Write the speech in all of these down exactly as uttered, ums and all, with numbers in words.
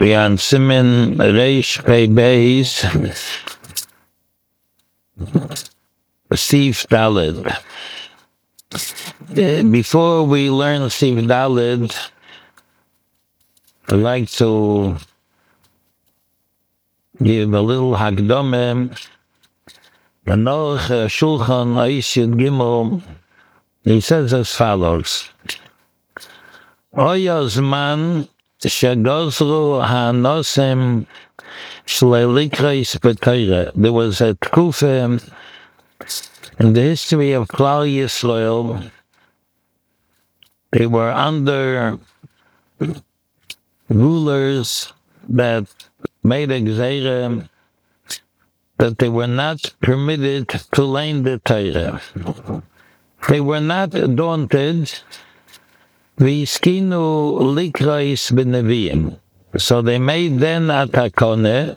Beyond Simen Reish Pei Beis Steve Dalid. Before we learn Steve Dalid, I'd like to give a little Hagdome. Hanoch Shulchan Aish Yud Gimel. He says as follows: Oya Zman Shegozru Hanosem Shleilikreis B'Torah. There was a tkufa in the history of Klal Yisrael. They were under rulers that made a gzeira that they were not permitted to learn the Torah. They were not daunted. V'yiskinu likrais b'neviim. So they made then a takone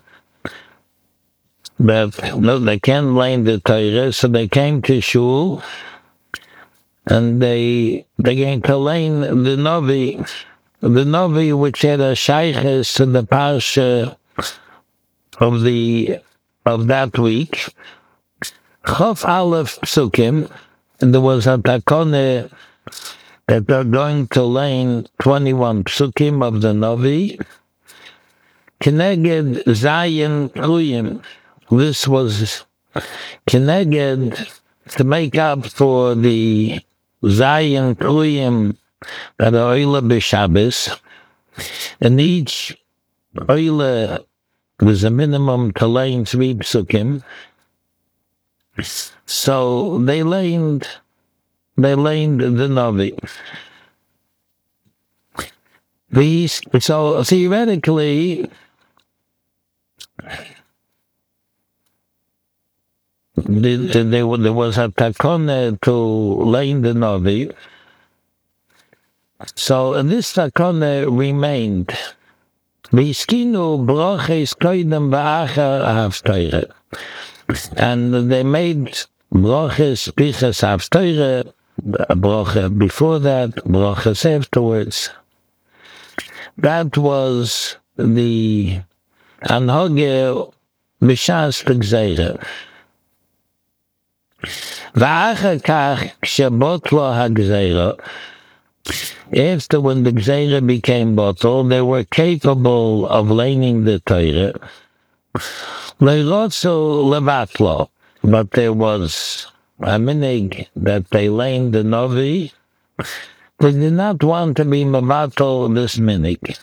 that no, they can't learn the Torah, so they came to shul and they they came to learn the Novi, the Novi which had a shayches to the parsha of the of that week. Chof Aleph Psukim, and there was a takone that they're going to learn twenty-one psukim of the Novi. Keneged Zayin Kruyim. This was Keneged to make up for the Zayin Kruyim that are Oila B'Shabbos. And each Oila was a minimum to learn three psukim. So they learned They learned the Novi. These, so theoretically, the, the, there was a takone to learn the Novi. So this takone remained. V'yiskinu broches koidem v'achar haftorah. And they made broches, piches haftorah, a bracha before that, brachas afterwards. That was the anhoge b'shas gzeira. V'achar kach shebotlo hagzeira. After when the gzeira became bottled, they were capable of learning the Torah. Leirotzu levatlo, but there was a minig that they learned the Novi. They did not want to be mavatal this minig.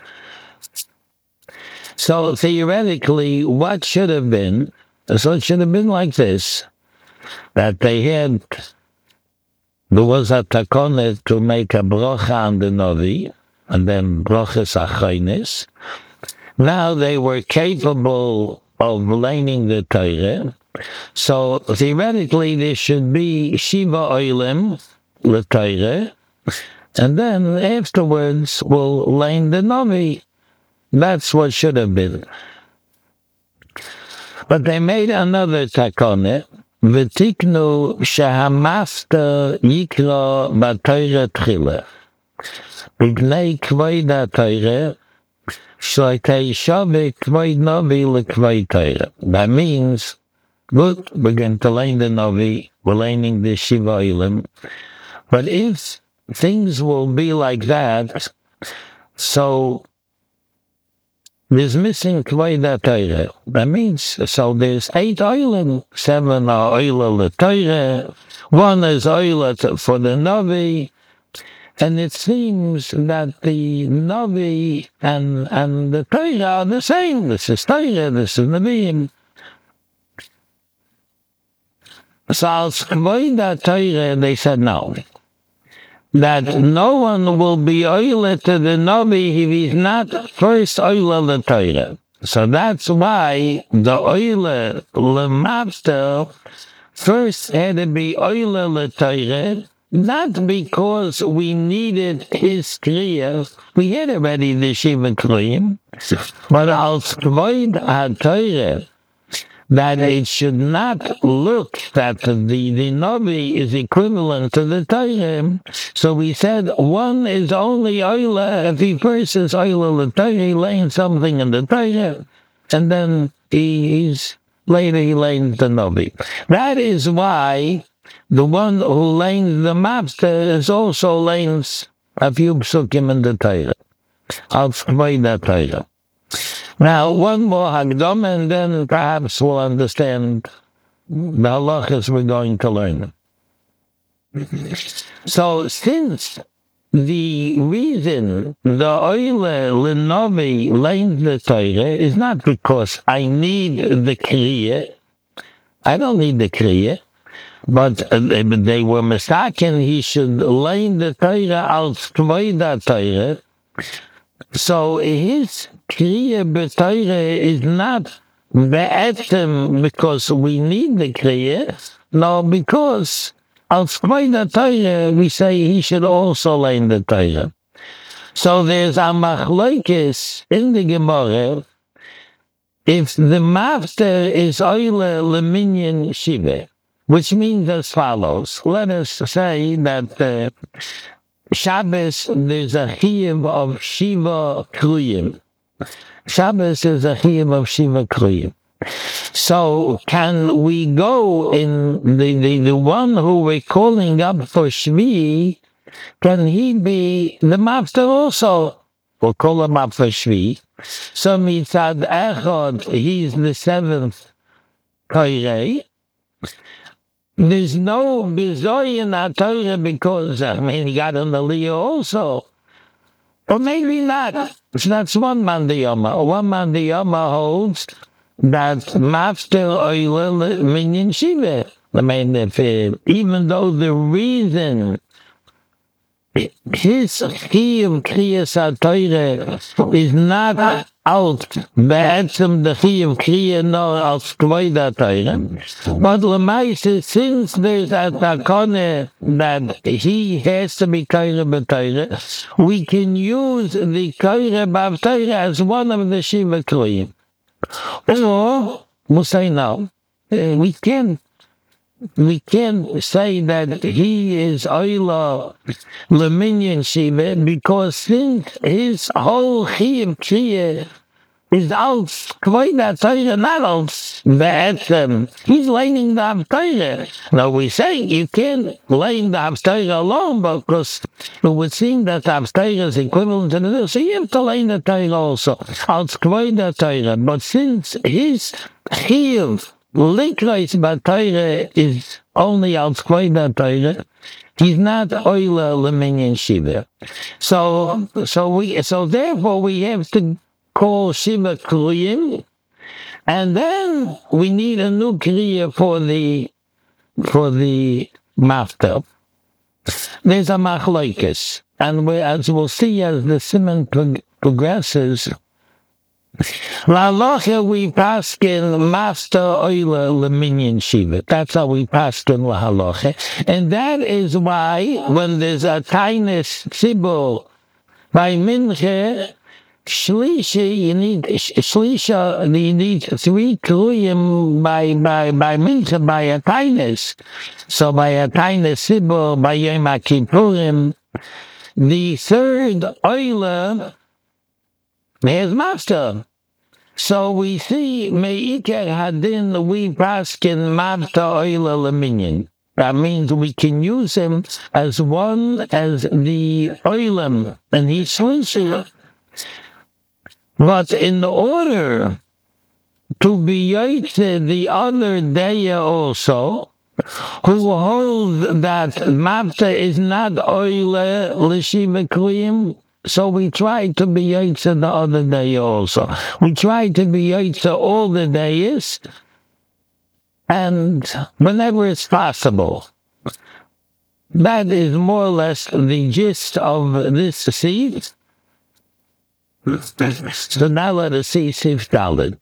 So theoretically, what should have been, so it should have been like this, that they had, there was a takone to make a brocha on the Novi, and then brochas achronis. Now they were capable of learning the Torah. So theoretically, there should be Shiva Oilim, the Torah, and then afterwards we'll learn the Novi. That's what should have been. But they made another takone, V'tiknu shehamafta yikra b'Torah tchila. B'gnei kvoid ha'Torah, shloitei shavik kvoid Novi l'kvoid Torah. That means, good, we're going to learn the Novi, we're learning the Shiva Oilim. But if things will be like that, so there's missing Kvoid HaTorah. That means, so there's eight Oilim, seven are Oila l'Torah, one is Oila for the Novi, and it seems that the Novi and, and the Torah are the same. This is Torah, this is Nevi'im. So als Kvoid HaTorah, they said no. That no one will be oile to the Novi if he's not first oile the Torah. So that's why the oile lemafter first had to be oile the Torah, not because we needed his kriya. We had already the Shiva Kriyim, but als Kvoid HaTorah, that it should not look that the, the Navi is equivalent to the Torah. So we said one is only Oila if he first is Oila the Torah, he learns something in the Torah, and then he, he's later he learns the Navi. That is why the one who learns the Mapster is also learns a few psukim in the Torah. I'll explain that Torah. Now, one more Hagdom, and then perhaps we'll understand the halachas we're going to learn. So, since the reason the Oile Lenovi learns the Torah is not because I need the Kriya, I don't need the Kriya, but they were mistaken, he should learn the Torah als Kvoida Torah. So his Kriya B'Torah is not be'etem because we need the Kriya, no, because als Kvoida Torah we say he should also learn the Torah. So there's a machlokes in the Gemara if the master is Oile Leminyan Shiva, which means as follows. Let us say that uh, Shabbos, there's a chiyuv of Shiva Kriyim. Shabbos is a chiyuv of Shiva Kriyim. So can we go in the, the, the one who we're calling up for Shvi, can he be the master also? We'll call him up for Shvi. So mitzad echad, he's the seventh Torah. There's no bizoy in that Torah because, I mean, he got an aliyah also. Or maybe not. So that's one mandiyama. One mandiyama holds that master oil minyan shiva. I mean, if, uh, even though the reason his chiyuv kriyas HaTorah is not out be'etzem the chiyuv kriya nor als kvoida Torah, but l'maisa, since there's a takone that he has to be Torah b'Torah, we can use the Torah b'Torah as one of the Shiva kriyim. Or, we'll say no, uh, we can't We can say that he is Oila Leminyan Shiva because since his whole Chiyuv Kriya is als Kvoida Torah, not als Be'etzem. He's learning the Haftarah. Now we say you can't learn the Haftarah alone because it would seem that the Haftarah is equivalent to the so you have to learn the Torah also, als Kvoida Torah. But since his Chiyuv Likreis B'Torah is only als Kvoida Torah, he's not Oila Leminyan Shiva. So, so we, so therefore we have to call Shiva Kriyim, and then we need a new Kriya for the, for the Mafter. There's a Machlokes, and we, as we'll see as the Simon prog- progresses, L'halacha we paskin master oila leminyan shiva. That's how we paskin l'halacha, and that is why when there's a tainis tzibur by minche shlisha, you need shlisha. You need three kriyim by by by minche by a tainis. So by a tainis tzibur by Yom Kippurim, the third oila is master. So we see Me'iker Hadin we paskin Mavta Oila Leminyan. That means we can use him as one as the Oilam, and he's Shlisha. But in order to be Yaitse the other day also, who hold that Mavta is not Oila L'Shiva Kriyim, so we tried to be Yaitse the other day also. We tried to be Yaitse all the days, and whenever it's possible. That is more or less the gist of this seed. So now let us see Sif Dalet.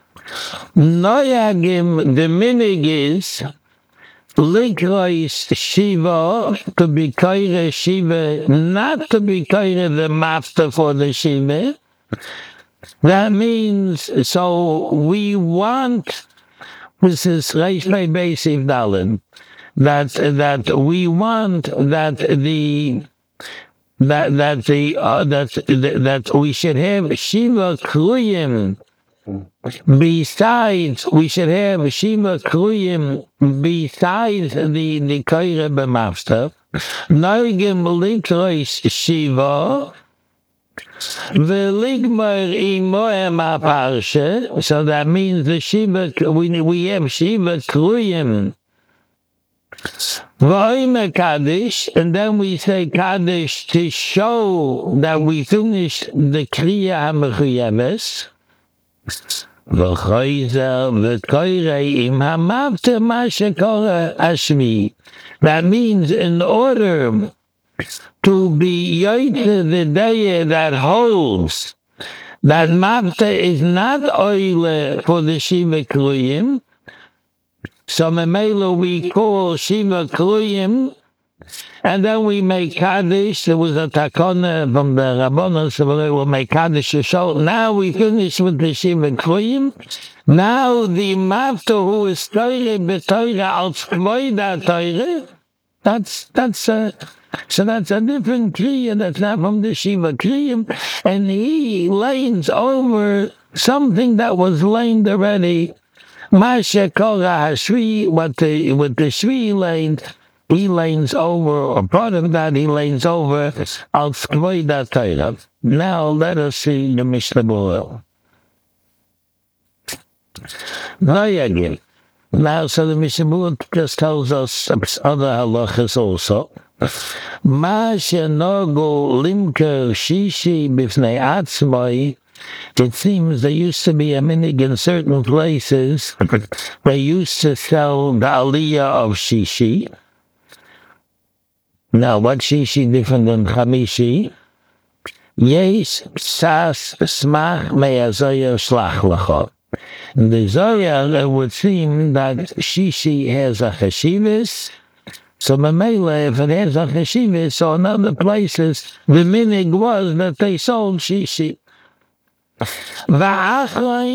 Noyagim, the minig is Likrois Shiva, to be Kaira Shiva, not to be Kaira the master for the Shiva. That means, so we want, This is Reish Pei Beis Siv Daled. That that we want that the that that the uh, that that we should have Shiva Kruyim. Besides, we should have Shiva Kruyim besides the the Koire B'Mafta. Noigim Likrois Shiva. V'ligmar imoem aparshe. So that means the Shiva we we have Shiva Kruyim. V'oime Kaddish, and then we say Kaddish to show that we finished the Kriya HaMechuyeves. V'choizer v'koirei im hamavte ma shekora ashmi. That means in order to be yoyte the day that holds that mavte is not oile for the Shiva Kruyim. So Memelo we call Shiva Kruyim, and then we make Kaddish. There was a takona from the Rabbanon, so we will make Kaddish to show. Now we finish with the Shiva Kruyim. Now the Mavta who is Teire B'Teire als Kvoida Teire, that's, that's a, so that's a different Kriya, that's not from the Shiva Kriyim, and he lanes over something that was laned already. Masha Kora Hashri, what the with the Shri lane, he lanes over, or part of that he lanes over al Skvoida Torah. Now let us see the Mishnah Berurah. Now, so the Mishnah Berurah just tells us other halachas also. Masha Nogo Limker Shishi Bifnei Atzmai. It seems there used to be a minig in certain places. They used to sell the aliyah of shishi. Now, what shishi different than chamishi? Yes, sas smach me'azoyer shlach lacha. In the Zohar, it would seem that shishi has a cheshivas. So Mamela, if it has a cheshivas, so in other places, the minig was that they sold shishi. Now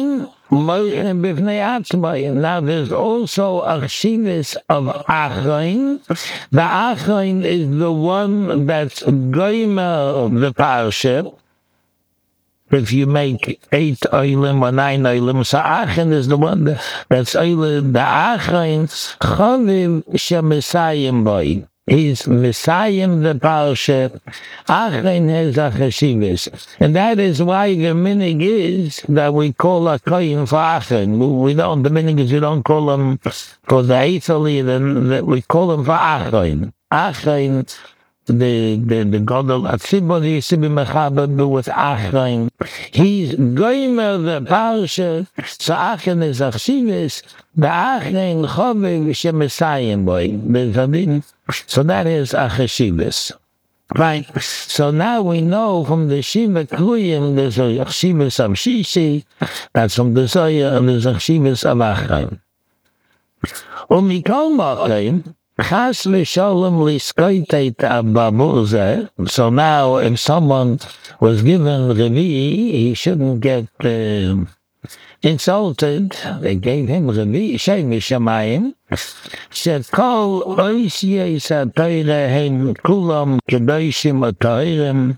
there's also a chivas of Achrein. The Achrein is the one that's goymer of the parsha. If you make eight oilim or nine oilim, so Achrein is the one that, that's oilim. The Achrein chaviv shemesayim boy. He's Messiah the Parsha. Achrein has a cheshivas. And that is why the minig is that we call a koyin for Achrein. We don't, the minig is we don't call him for the Eithali, then we call him for Achrein. Achrein, the, the, the Godel Atzibor used to be mechaber with Achrein. He's goymer the Parsha, so Achrein is a cheshivas. The Achrein chaviv shemesayim boy. There's a din. So that is a cheshivas. Right. So now we know from the Shiva Kruyim there's a cheshivas of Shishi, that's from the Zohar, and there's a cheshivas of Achrein. Umikol Machrein, chas v'sholem liskoiteit ababuzeh. So now if someone was given Revi, he shouldn't get uh, insulted. They gave him Revi, Shem Mishamayim. Shekol oisyes ha-Torah hem kulam kedoshim ha-Torahim.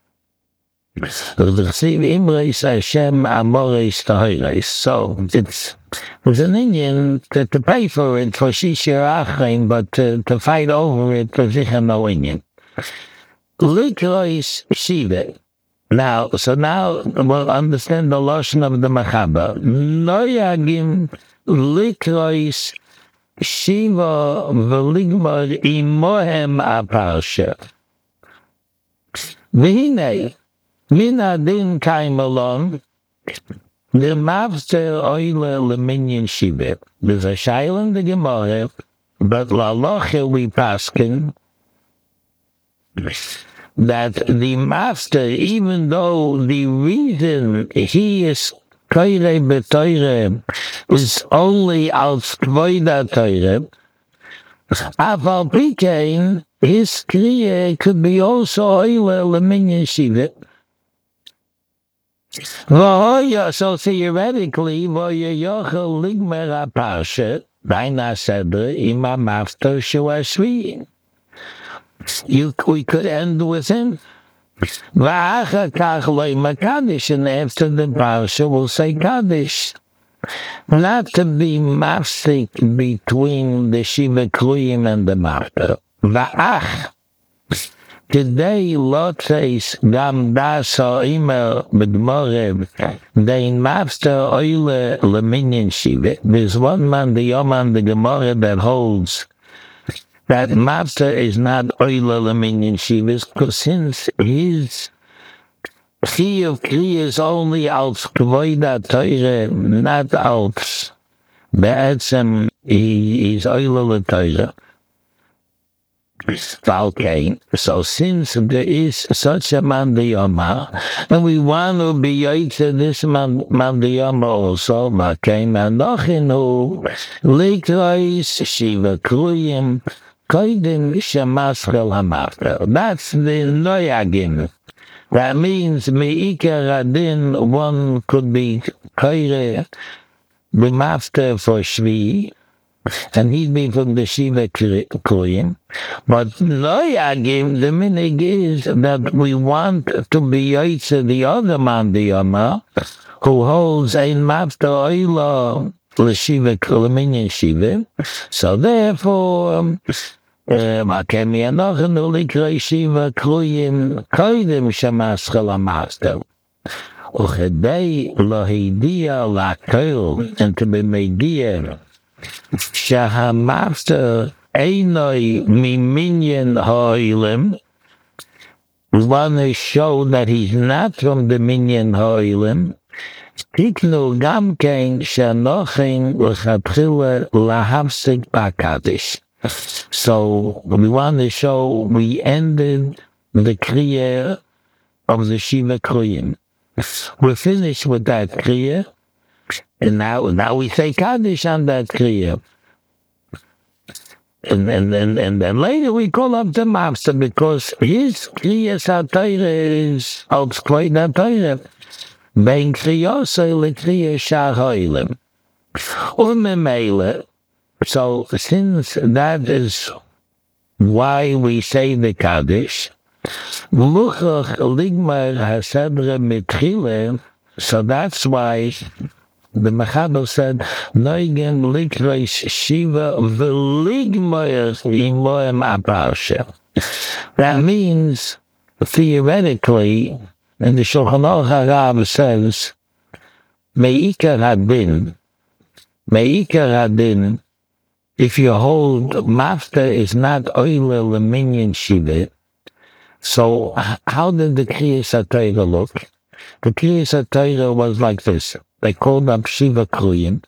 L'chsiv imreis Hashem amoreis tahireis. So it's there's an Indian to, to pay for it for Shishir Achrein, but to, to fight over it for Zichar no Indian. Likrois Shiva. Now, so now we'll understand the lashon of the Mechaber. Noyagim likrois Shiva v'ligmar imohem aparsha. V'hinei, min adin kaim alon, the mavster oile leminyan Shiva. There's a shail in the Gemara, but laloche we paskin, that the master, even though the reason he is Koire B'Teire is only als Kvoida Teire, Aval Pikein, his Kriya could be also Oile Leminyan Shiva. Well, yeah, so theoretically, well, you yochel ligmer a parsha, Daina Seder, ima mafter shua. You, we could end with him. V'achar kach loy makadish, and after the parsha, we'll say kaddish. Not to be mafsik between the Shiva Kluyim and the Mafter. V'ach. Today, Lotzeis gam das ha'imel b'gmorev, dein Mafter oile leminyan Shiva. There's one man, the Yoman, the Gemara, that holds that Mafter is not oile leminyan Shiva, because since his Chiyuv Kriya is only als Kvoida Teure, not als Be'etzem, he is oile le Teure. Okay, so since there is such a mandiyama, and we want to be to this man, mandiyama also, came and nochinu likrois shiva kruyim koidim shemaschel hamafter. That's the noyagim. That means meikar adin, one could be koire b'mafter for shvi, and he'd be from the Shiva Kriyim. But lo yagim, the minig is that we want to be yaitze the other man, the Yama, who holds ein mafta oila l'shiva k'leminyan shiva. So therefore, makemi anochenu likrei shiva kriyim koidim shemaschel hamaster. Uchedei lo hidia l'akol, and to be media Shahamafter Einoi Miminyan Ha'olim. We want to show that he's not from the Minyan Ha'olim. Tiknu Gamkein Shanochin L'chatchila Lahavsik Bakadish. So we want to show we ended the Kriya of the Shiva Kriyim. We're finished with that Kriya. And now, now we say Kaddish on that Kriya. And, and, and, and then later we call up the Master because his Kriya Satayra is als Kvoi Natayra. Bein Kriyosei le Kriya Shar Ha'olim. Umemele. So since that is why we say the Kaddish, Luchach Ligmar HaSedra Mitchile, so that's why the Mechaber said, Neugen likreis Shiva v'ligmoyer imoem aparsha. That means, theoretically, and the Shulchan Aruch Harav says, Me'ikar hadin, Me'ikar hadin, if you hold Mafta is not oile leminyan Shiva, so how did the Kriyas HaTorah look? The Kriyas HaTorah was like this. They called up Shiva Kriyim,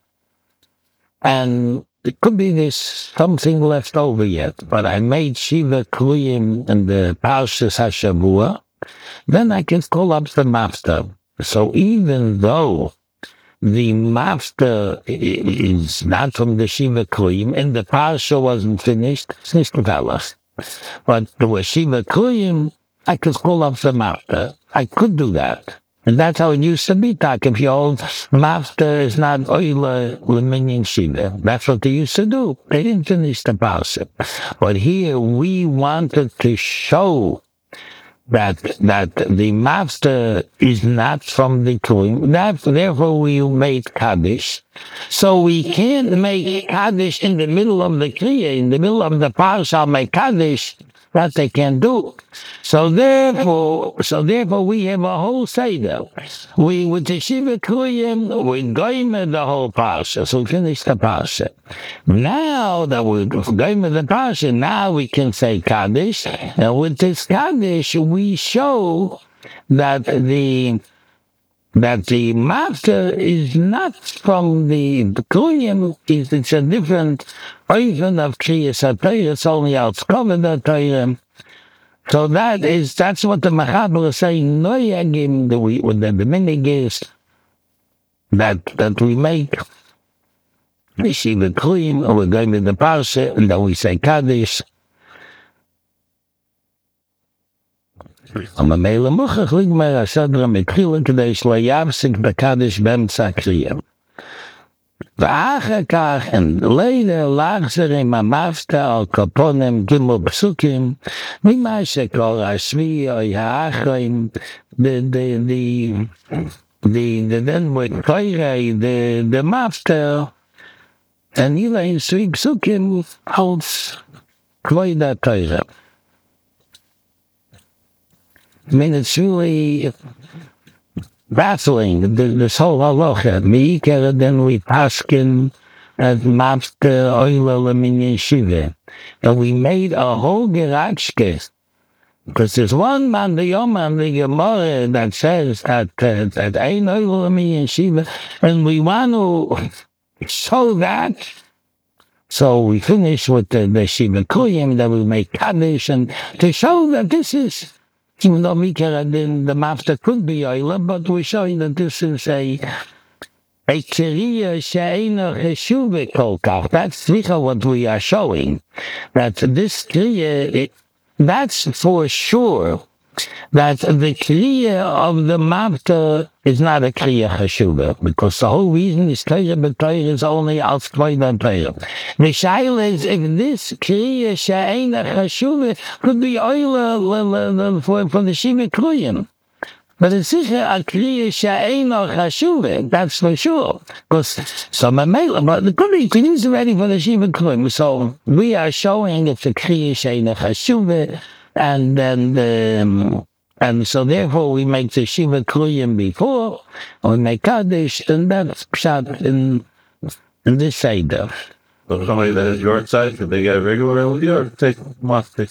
and it could be there's something left over yet, but I made Shiva Kriyim in the Parshas HaShavua, then I can call up the Mafter. So even though the Mafter is not from the Shiva Kriyim, and the Parsha wasn't finished, it's nicht gefällig. But there was Shiva Kriyim, I could call up the Mafter. I could do that. And that's how it used to be, tak. If your old master is not oile leminyan shiva, that's what they used to do. They didn't finish the parsha. But here we wanted to show that that the master is not from the Kluyim. Therefore, we made Kaddish. So we can't make Kaddish in the middle of the Kriya, in the middle of the parsha, make Kaddish. That they can do. So therefore, so therefore we have a whole seder. We with the Shiva Kriyim, we goyim the whole parsha. So we finish the parsha. Now that we're goyim the parsha, now we can say Kaddish. And with this Kaddish, we show that the that the master is not from the, the Kriyim, it's, it's a different version of Kriyas HaTorah, it's only outscovered the Torah. So that is, that's what the Mechaber is saying, no yagim, the, the, the minig is that, that we make we see the Kriyim, or we're going to the Parsha, and then we say Kaddish. Aber Meile Muchach liegt mir a Sadra mit Chilin, Kadesh lo yavsik bekadesh bemtza kriyam. ואחר כך, לילה להחזרים המפתח על קופונים גימל פסוקים, ממה שקורא השביעי או האחרים, then we קורא the מפתח, and אלה שביעי פסוקים als כבוד התורה. I mean, it's really baffling, this whole halacha. Meikar, then we paskin as mafter oila leminyan shiva. And we made a whole geratschke. Because there's one man, the Yom the Gemara, that says that uh, that ain't oila leminyan shiva, and we want to show that. So we finish with the, the Shiva Kuyim, that we make Kaddish, and to show that this is, even though Mikra, then the master could be Oila, but we're showing that this is a a Kriya She'ena Cheshuve Kolkach. That's what we are showing. That this Kriya, that's for sure, that the Kriya of the master is not a Kriya Cheshuve, because the whole reason is Torah B'Torah is only als Kvoid Torah. The Shaila is, if this Kriya She'ena Cheshuve could be Oila for, for the Shiva Kriyim. But it's sicher a Kriya She'ena Cheshuve, that's for sure. Because some are male, but the Kriya is ready for the Shiva Kriyim. So we are showing it's a Kriya She'ena Cheshuve, and then um, and so therefore we make the Shiva Kriyim before, or we make Kaddish, and that's pshat in in this Seder. So somebody that is your side, could they get regularly or take monthly?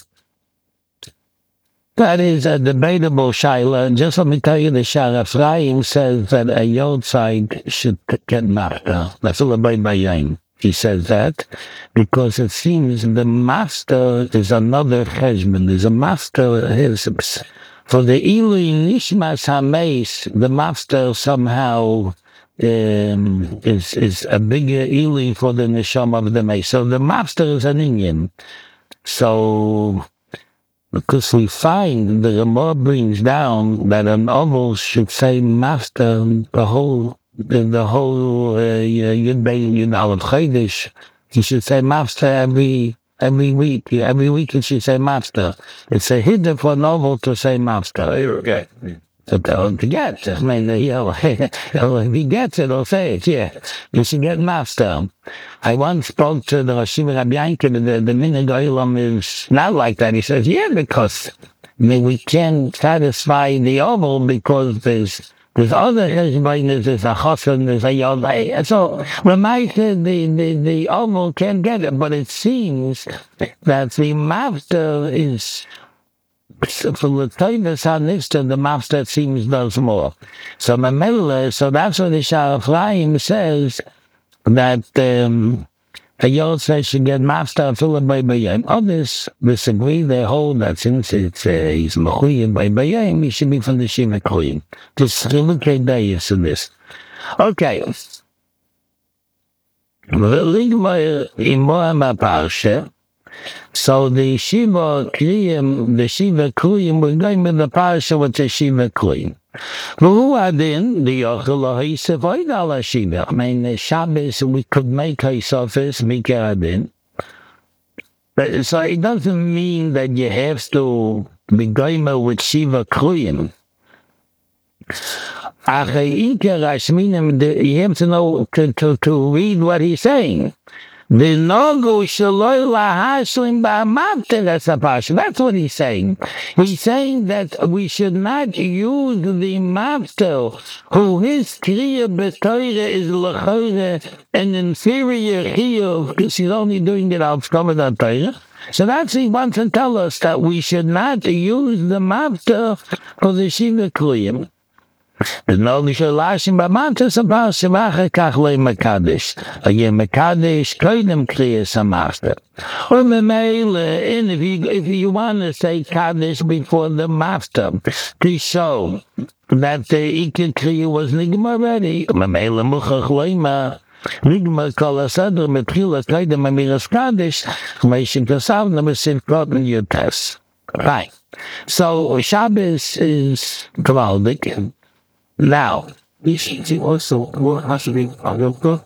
That is a debatable shaila. Just let me tell you, the Shara Ephraim says that a Yod side should get mafta. That's all about Bayayim. He says that because it seems the master is another cheshbon. There's a master. His, for the Ili Nishmas HaMeis, the master somehow um, is is a bigger Ili for the Nisham of the Meis. So the master is an Indian. So because we find the Ramah brings down that an oval should say master the whole The, the whole Yud Bein Yud Aleph Chodesh, you should say master every every week. Every week you should say master. It's a hidden for novel to say master. Okay. So don't forget. I mean, you know, if he gets it, he'll say it. Yeah, you should get master. I once spoke to the Rosh Rabbi Yankel. The the Minhag Olam is not like that. He says, yeah, because I mean we can't satisfy the oval because there's. There's other Hezbollah, there's a Chosson, there's a Yodai. So, Ramaita, the, the, the Oval can't get it, but it seems that the master is, for the Taivas Hanista, the master seems does more. So, Mamela, so that's what the Shara Ephraim says, that, um, a Yod says should get master filled by Bayayim. Others disagree. They hold that since it's uh, he's Mechuyim by Bayayim, he should be from the Shiva Kriyim. Just look at days in this. Okay. So the Shiva Kriyim, the Shiva Kriyim, we're going with the parsha with the Shiva Kriyim. Who are then the Yochel Ha'isavoid ala Shiva? I mean, the Shabbos, we could make a surface, Mikra Adin. So it doesn't mean that you have to be going with Shiva Kriyim. You have to know to, to, to read what he's saying. The Nogu Shaloi Lahashlim Ba'amavte, that's a passion. That's what he's saying. He's saying that we should not use the master who his Kriya B'Torah is L'Chorah, an inferior Kriya, because he's only doing it out of the Torah. So that's he wants to tell us that we should not use the master for the Shiva Kriyim. The Nogu Shalashim Ba'amavte Sabah Shemacha Kachlei Mekadesh. Again, Mekadesh Koidem Kriyas HaMaster. Or Memele, and if you if you want to say Kaddish before the master to show that the Ikar Kriya was Nigma already, Memele Muchach Leima. Nigma Kol HaSadr Metchila Koidem Amiras Kaddish. Meishim Kasav Namasiv Kotten Yotes. Right. So Shabbos is gewaldig. Now, She also what has to be on your book.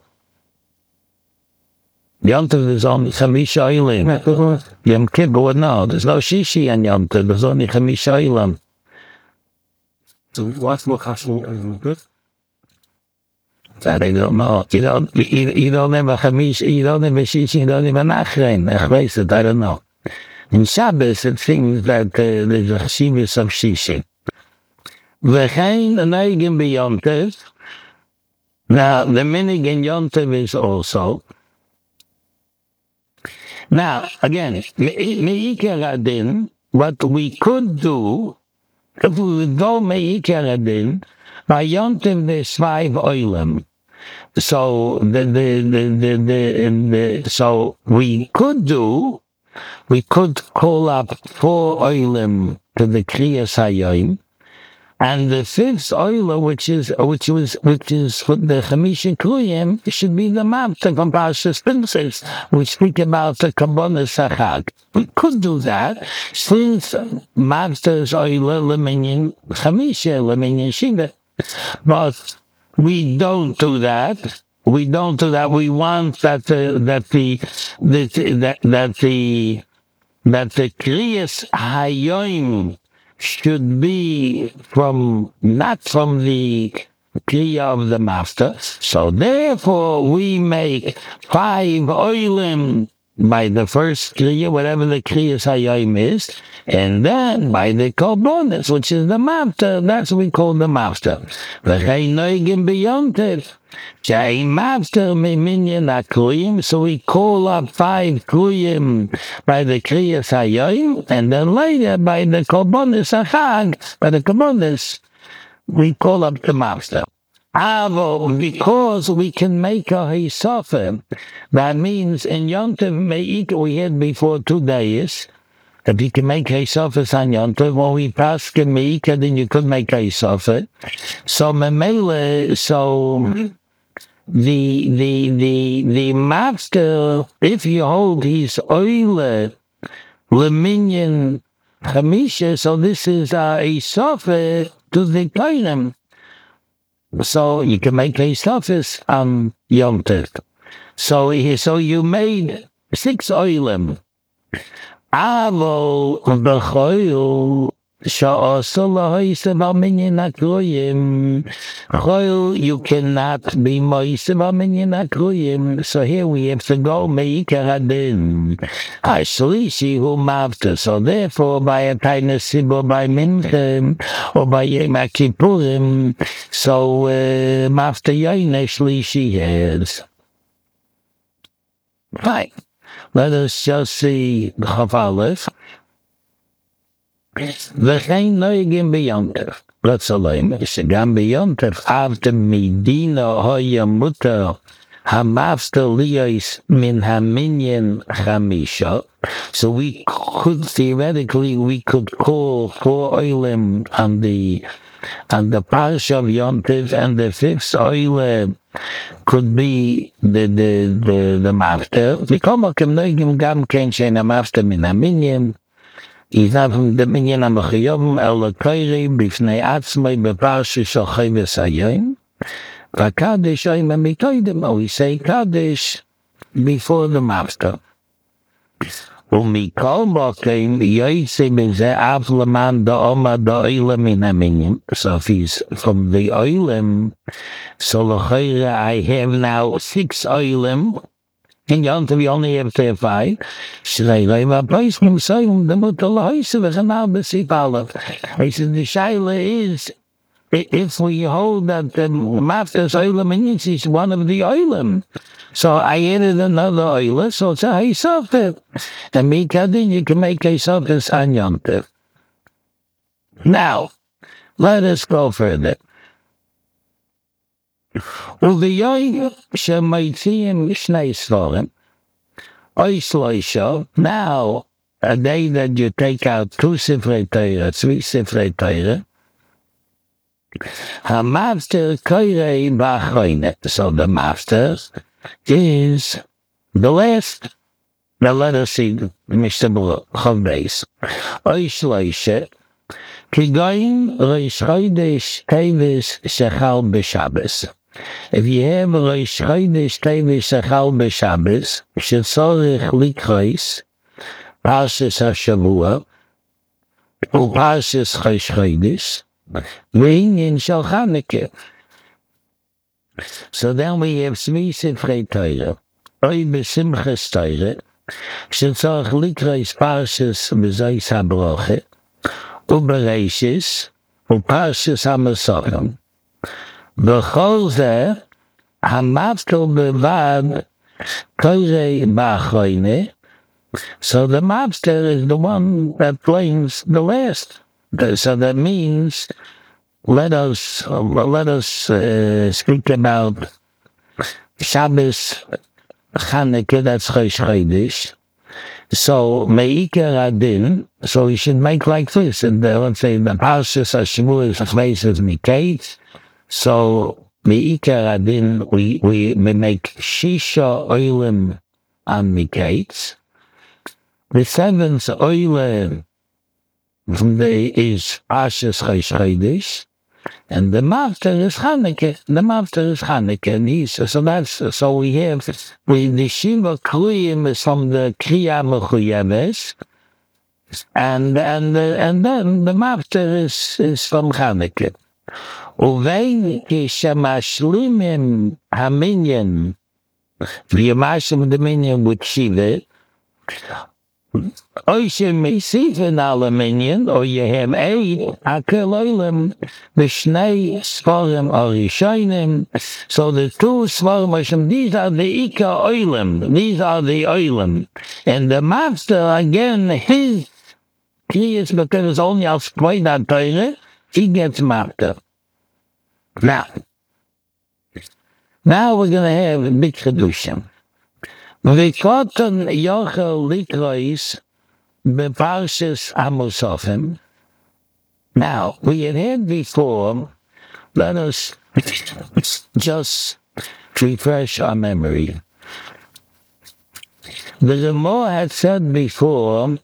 Yom Tov is only Chamisha Oilim. Yom Kippur, no, there's no Shishi on Yom Tov, there's only Chamisha Oilim. So what's what has to be on your book? That I don't know. You don't, you, you don't have a Chamisha, you don't have a Shishi, you don't have a Nachrein. I place it, I don't know. In Shabbos, it seems that uh, there's a Chashivas of Shishi. V'chein Neigim b'Yom Tov. Now, the minig in Yom Tov is also. Now, again, Me'ikar Adin, what we could do, if we would go Me'ikar Adin, by Yom Tov there's five oilim. So, the, the, the, the, the, the, so we could do, we could call up four oilim to the Kriyas Hayom, and the fifth oiler, which is which was which is for the Chamisha Kriyim, should be the Mavta from Parshas Princess, which speak about the Kabbalah Sachag. We could do that since Mavta's oiler Leminian Chamisha Leminian Shiva, but we don't do that. We don't do that. We want that the that the that that, that the that the Kriyas Hayom should be from, not from the Kriya of the master. So therefore we make five oilim by the first Kriya, whatever the Kriya Hayom is, and then by the Korbanos, which is the master, that's what we call the master. V'chein noigim b'Yom Tov. She'ein master me'minyan ha'kriyim, so we call up five kriyim by the Kriya Hayom, and then later by the Korbanos Hachag, by the Korbanos, we call up the master. Avo, because we can make a hisofer, that means in Yom Tov Me'ikar we had before two days, if you can make a hisofer on Yom Tov, when we pass the Me'ikar, then you could make a hisofer. So Memele, so the the the the master, if you hold his oiler Leminian Chamisha, so this is a hisofer to the Koinem. So you can make a surface on Yom Tov. So, so you made six oilim. Avo b'choil sha'asa lahoisev al-minyan ha'kriyim. Choil, you cannot be moisev al-minyan ha'kriyim. So here we have to go me'ikar adin. Ha'shlishi hu mavta. So therefore, by a tainas sibur, by Mincha, or by Yom HaKippurim, so uh, mavta yaina shlishi has. Right. Let us just see the Chav Aleph. V'chein noigim b'Yom Tov. Ratzalem, shegam b'Yom Tov, avta midina hoya mutar hamavta liyos min haminyan chamisha. So we could, theoretically, we could call four oilim on the on the parsha of Yom Tov, and the fifth oilim could be the the the the master. V'kol makom noigim gam ken shein hamavta min haminyan. Izavim the minyan ha'machiyovim el l'koiri b'fnei atzmai b'parsha shel Chayvus Hayom. V'kadosh oim ha'mitoidim, or we say Kaddish before the master. U'mikol makom yoytze b'zeh av leman da'oma da'olam min haminyan. So if he's from the oilim, so l'chayra I have now six oilim. In Yom Tov we only have to have five. Shrei Reva Poiskim Soyim the Mutar L'Hoisev V'Chanal B'Sif Aleph. He said the shaila is, if we hold that the Mavta's oilam means is one of the oilam, so I added another oilam, so it's a hisofer. And mikadin you can make hisofer on Yom Tov. Now, let us go further. U'v'yoyim she'moitziim shnei svarim, oisloisho, now, a day that you take out two Sifrei Torah, three Sifrei Torah, ha'mavter koirei b'achroinet, so the master is the last Now let us see Mister Chavbeis. Oy Shloishe, Kigoyim Rosh Chodesh Tevis Shechal B'Shabbos. If you have Rosh Chodesh Tevis Shechal B'Shabbos, shetzorich likros Parshas HaShavua, U'Parshas Rosh Chodesh, V'inyan Shel Chanukah. So then we have three Sifrei Torah. Oy B'Simchas Torah, shetzorich likros Parshas B'Zois HaBrocha, U'Bereishis, U'Parshas HaMasachim. B'chol zeh, hamavtel bevad korei ba'achroine. So the mobster is the one that blames the last. So that means, let us uh, let us uh, speak about Shabbos Chanukah, that's Rosh Chodesh. So Meikar Adin, so we should make like this, and uh, let's say the Parshas HaShavua is places Miketz. So Meikar Adin, we we we make Shisha Oilim on Miketz. The seventh Oilim from the is Parshas Rosh Chodesh, and the master is Chanukah. The master is Chanukah, and he's so that's so we have we the Shiva Kluyim is from the Kriya Mechuyeves, and and and then the master is is from Chanukah. Uvein kishamashlimim haminyan, v'yamashlim the minyan with Shiva. Oyshem Mesifin Aluminium, or you have eight Akeloilim, the Shnei Svarim Arishonim. So the two Svarim, these are the Ika Oilim, these are the Oilim. And the master, again, his Kriyas, because it's only Al Spoida Torah, he gets master. Now, now we're going to have a big Chedushim. V'koton yochel likros beparshas Amosofim. Now, we had had before, let us just refresh our memory. The Gemara had said before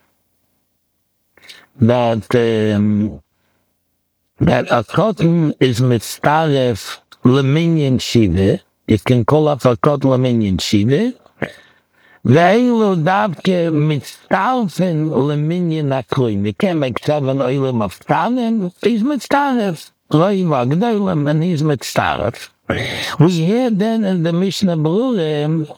that um, that a cotton is mitzaref leminyan shiva. You can call up a cotton leminyan shiva. Ve'elu davke mitzarfen leminyan akruim. You can't make seven oilim of tanim. He's mitzaref. Roi v'agdolim, and he's mitzaref. We hear then in the Mishnah Berurah,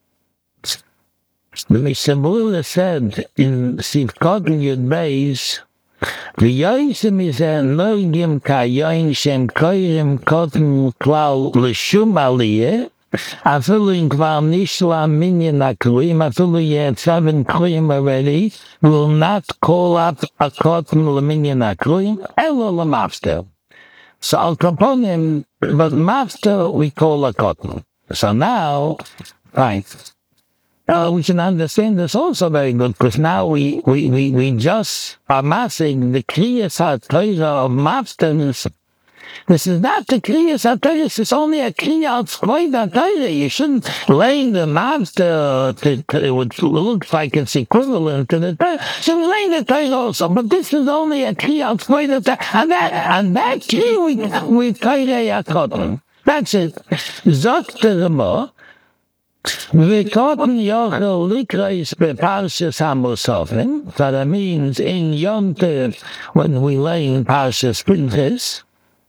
the Mishnah Berurah said in Sivkot Yud Beis, v'yoysim izeh noigim kayoin shem koirim kotim klal l'shum aliyeh, afilu in kvar nishla minyan akruim, afilu yet seven kruim already, will not call up a kotim l'minyan akruim, elo l'mafster. So al kaponim, but master we call a kotim. So now, right. Uh, we can understand this also very good, because now we, we, we, we just are massing the Kriyas HaTorah of masters. This is not the Kriyas HaTorah, this is only a Kriya of Spoida Torah. You shouldn't lay the master to, to, which looks like it's equivalent to the Torah. So we lay the Torah also, but this is only a Kriya of Spoida Torah, and that, and that Kriya we, we Torah HaKodim. That's it. Zok the Gemara, V'koton yochel likros beparshas Hamosofim. So that means in Yom Tov, when we lay in Parshas Pinchas,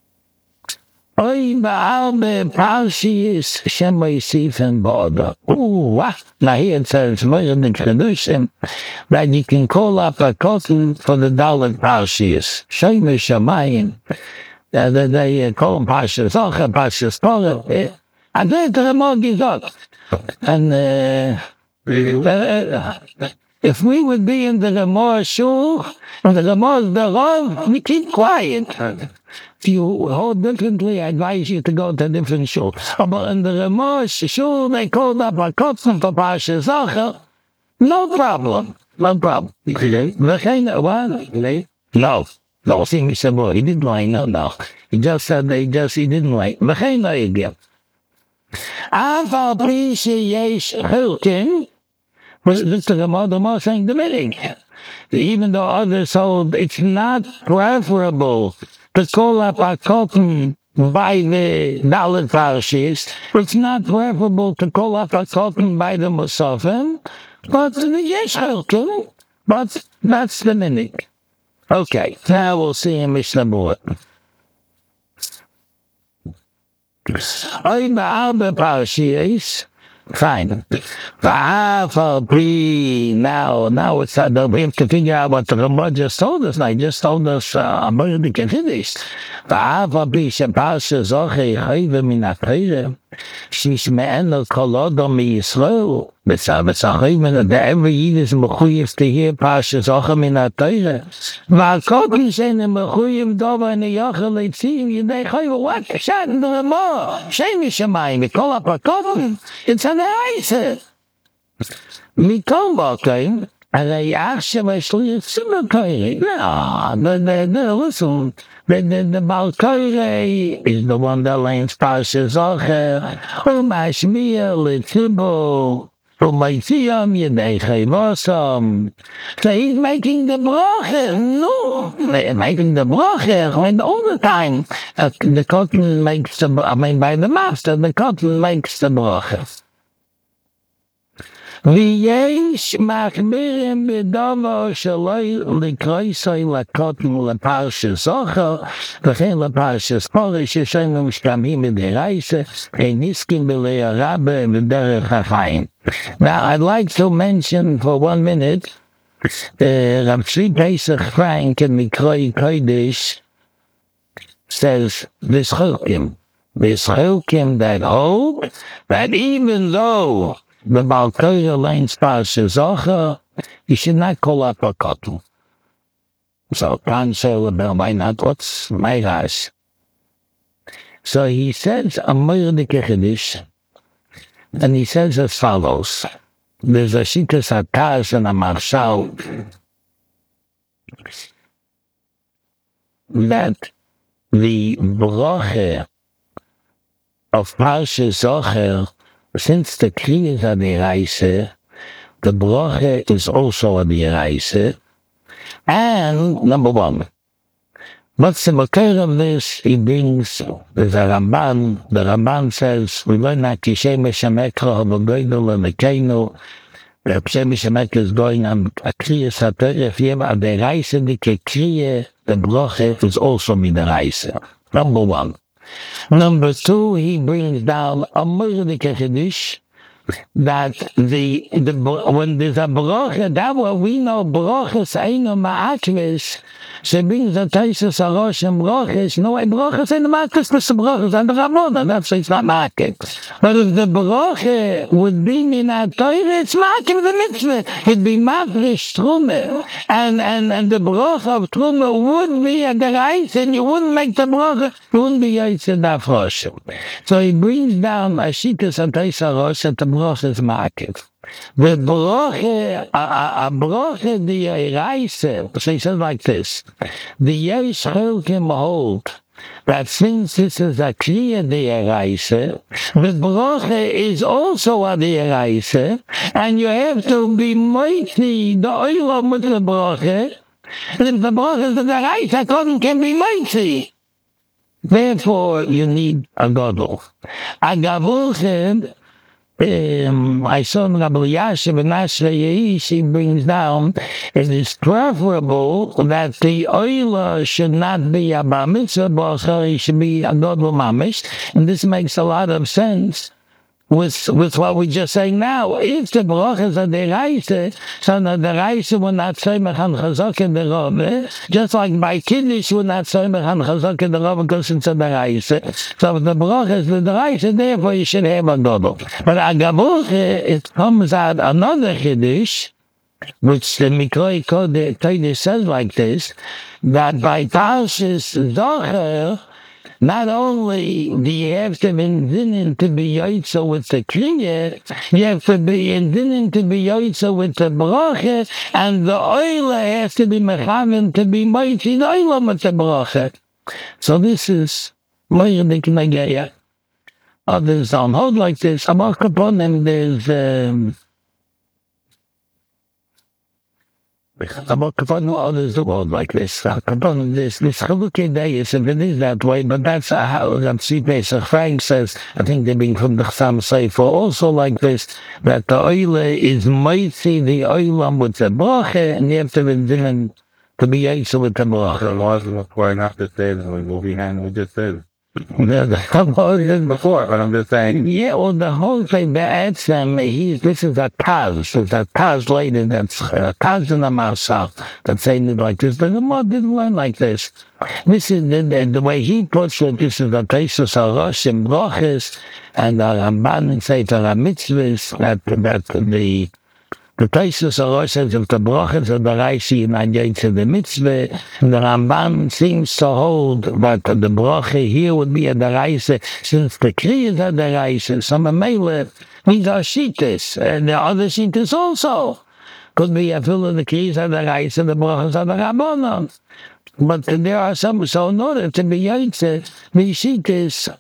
oy ba'al beparshiyis shemay sifen ba'odah. Ooh, wow. Now here it says more than Chedushim that you can call up a koton for the Dalet Parshiyis. Shemay Shamayim. That they call them Parshas Zocha, Parshas Torah. And then the Ramah gives up. And uh, uh, if we would be in the Ramah shul, and the Ramah is the Rav, we keep quiet. If you hold differently, I advise you to go to a different shul. But in the Ramah shul, they called up a kotzim for Parshas Zocha. No problem. No problem. What? No. No, see me some more. He didn't lie. No, no. He just said they just, he didn't lie. Again. Aval pi sheyesh chilkin But this is the mother saying the meaning. Even though others hold it's not preferable to call up a cotton by the Dalit Parshis, it's not preferable to call up a cotton by the Musafim, but the Yesh Chalkim, but that's the meaning. Okay, now we'll see in Mishnah Bura. Oy ba'arba Parshis, fine. Now, now it's uh, we have to figure out what the Ramah just told us. I just told us uh, about the Kiddush. She's me'enel kol odom miYisrael. Every Yid is mechuyev to hear Parshas Zocher min HaTorah. V'akotin she'ene mechuyev dover neyachel leitzim yidei chayv. What? Shat in the Ramah. Shem Yishamayim. Mikol HaPakotin. It's an Eise. Mikol Bakim. Arei Achshav HaShliach Tzibur Torah. No, no, no, listen. The, the, the Balkorei is the one that learns Parshas Zocher. Umashmiya L'Tzibur. Umaytziyam Yidei Chayvosam. So he's making the bracha. No, making the bracha. When all the time uh, the cotton makes the, I mean by the master, the cotton makes the bracha. V'yesh machmirim b'domo shaloi l'kroisoi l'kotn l'parshas Zocher v'chein l'parshas Porish yeshonim shkamim b'deraisa eniskim b'lei rabbe v'derech ha'chaim. Now I'd like to mention for one minute uh, Rav Tzvi Pesach Frank in Mikroi Kodesh says this Chilkim, this Chilkim that hold that even though the Balkorei learns Parshas Zocher, you should not call up a cotton. So, can't say, well, why not? What's my gosh? So he says a Mordechai Kiddush, and he says as follows. There's a Shitas HaTaz and a Marshal that the bracha of Parshas Zocher, since the Kriya is a deraisa, the bracha is also a deraisa. And number one, what's the makar of this? He brings, there's a Ramban, the Ramban says, we learn that Kishem Shemekra Havagoydol and Ekeinu, the Kishem Shemekra is going on a Kriya Sator, if you have a deraisa, the Kriya, the bracha is also mideraisa. Number one. Number two, he brings down a Mordechai Kiddush that the, the when there's a bracha, that way we know brachas eino ma'akris. She brings the Taisus Arosh and brachas. No, a brachas eino ma'akris, but the brachas and the Ramona. That's it's not ma'akris. But if the bracha would be min HaTorah, it's ma'akris the mitzvah. It'd be ma'akris truma, and and and the bracha of truma would be a deraisa, and you wouldn't make the bracha. You wouldn't be yaitz dafroshim. So he brings down a shitas and Taisus Arosh and the bracha is ma'akif. The bracha, a bracha the eraisa, so he says like this, the Yesh Chalkim hold that since this is a clear the eraisa, the bracha is also a the eraisa, and you have to be mighty, the oilam with the bracha, and if the bracha is the eraisa, can be mighty. Therefore, you need a gadol. A gadol said, Um, I saw Rabbi Yashiv and Nasrei she brings down, it is preferable that the oila should not be a bar mitzvah, but it should be a gadol mamish, and this makes a lot of sense with with what we just saying now. If the brachas are deraisa, so the deraisa will not say mechan chazak in the Rabbe, just like by Kiddush will not say mechan chazak in the Rabbe because it's a deraisa. So if the brachas the deraisa, therefore you should have a gadol. But a gadol, it comes out another Kiddush, which the Mikroi Kodesh says like this, that by Parshas Zocher, not only do you have to be in to be yoitza with the kriya, you have to be in to be yoitza with the bracha, and the oila has to be mechaven to be mighty the oila with the bracha. So this is Moirdik Nageya. Others don't hold like this. Amok upon them, there's um, About Kabbalah, others the world like this. Kabbalah, this, this Chalukei Deis, if it is that way, but that's how Ramsi Pesach Frank says, I think they've been from the Chassam Sefer, also like this, that the oil is mighty, the oilam with the bracha, and you have to be doing to be able with the bracha. The laws of why not to say that we will be handled, we just said. Yeah, the Before, but I'm just saying. Yeah, well, the whole thing, that's um, he's, this is a Taz, it's a Taz lady that's a Taz in the Marsal, that's saying it like this, but the Mod didn't learn like this. This is the, the, the way he puts it, this is the Tesis HaRosh and Broches, and the Ramban says the Mitzvahs, that, that the The Tesis HaRosh says if the Broches of the Reishi and Adyaitze the Mitzvah, the Ramban seems to hold that the Broche here would be at the Reise, since the Kri is at the Reise, some of Mele, these are Shittis, and the other Shittis also. Could be a fill of the Kri is at the Reise, and the Broches at the Rabbanon. But there are some, so in order to be Yaitze, the Shittis,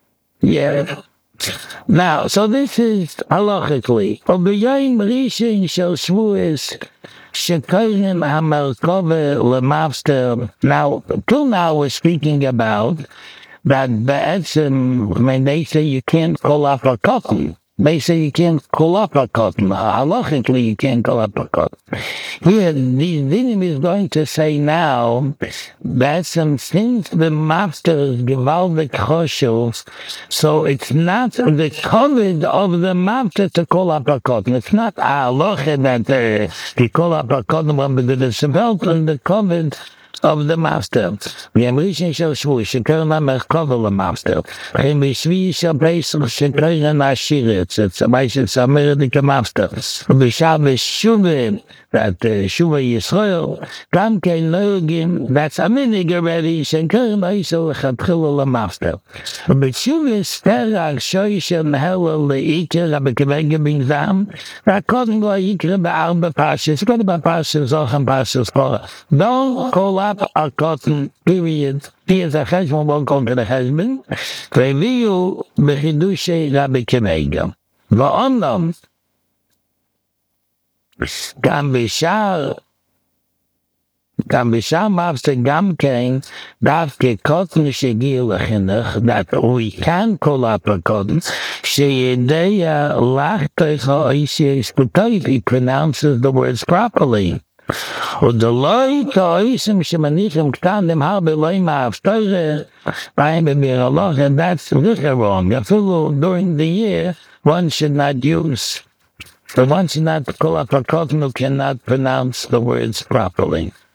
yeah. Now, so this is halachically. Obiyayim Rishon Shel Shavuos Shekorim HaMerkava Lemafter. Now, till now we're speaking about that be'etzem, when they say you can't call up a cotton. They say you can't call up a cotton. Halachically, you can't call up a cotton. Here, the Dinim is going to say now that since the master is gewaldig choshev, so it's not the covet of the master to call up a cotton. It's not a halacha that uh, he call up a cotton when we did the belt and the covet of the master. We have Rishon Shel Shavuos Shekorim HaMerkava Lemafter. And we Shvi Shel Pesach Shekorim HaShiretz. It's a Ma'aseh American master. We Shabbos Shuvah, that uh, Shuvah Yisrael, Gam Kein Logim, that's a minig already, Shekorim HaIsrael Lechatchila Lemafter. But Shuvah Sterach Shoyshel Mehela Le'iker Rabbi Kevega Bin Zam, Rakodim Le'iker Be'arba Parshas, Got about Parshas Zochem Parshas Korah. Don't call up a cotton, period. He is a cheshbon, won't go to the husband. Ve'viu b'chidushay Rabbi Kevega. Va'omnom, Gam b'shar, Gam b'shar mavste Gam kein, davke cotton shegiel lechinuch, that we can call up a cotton, sheyedeya lachtecha oisiyes kutoiv, he pronounces the words properly. Und der Leute äußern, sie manichen getan, dem halbe Leima auf Teure, bei mir Allah, and that's really wrong. During the year, one should not use, so one should not call up a cotton who cannot pronounce the words properly.